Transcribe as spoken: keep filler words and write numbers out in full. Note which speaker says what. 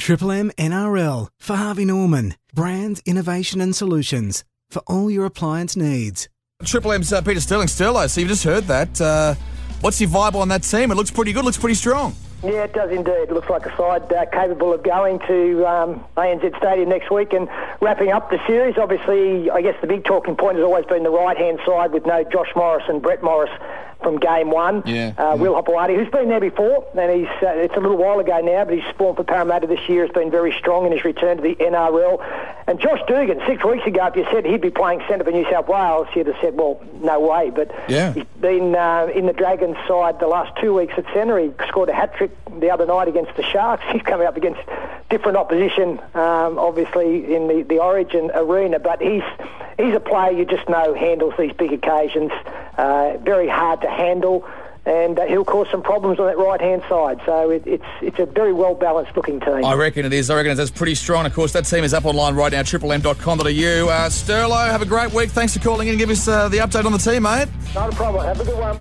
Speaker 1: Triple M N R L for Harvey Norman. Brands, innovation and solutions for all your appliance needs.
Speaker 2: Triple M's uh, Peter Sterling. Sterlo, so you've just heard that. Uh, what's your vibe on that team? It looks pretty good, looks pretty strong.
Speaker 3: Yeah, it does indeed. It looks like a side uh, capable of going to um, A N Z Stadium next week and wrapping up the series. Obviously, I guess the big talking point has always been the right-hand side with no Josh Morris and Brett Morris from game one.
Speaker 2: Yeah,
Speaker 3: uh,
Speaker 2: yeah.
Speaker 3: Will Hopewadi, who's been there before, and he's uh, it's a little while ago now, but his spawn for Parramatta this year has been very strong in his return to the N R L. And Josh Dugan, six weeks ago, if you said he'd be playing centre for New South Wales, you'd have said, well, no way. But
Speaker 2: yeah.
Speaker 3: he's been uh, in the Dragons side the last two weeks at centre. He scored a hat-trick the other night against the Sharks. He's coming up against different opposition, um, obviously, in the, the Origin arena. But he's he's a player you just know handles these big occasions. Uh, very hard to handle, and uh, he'll cause some problems on that right-hand side. So it, it's it's a very well-balanced looking team.
Speaker 2: I reckon it is. I reckon it's pretty strong. Of course, that team is up online right now, triple m dot com dot a u. Uh, Sterlo, have a great week. Thanks for calling in and give us uh, the update on the team, mate.
Speaker 3: Not a problem. Have a good one.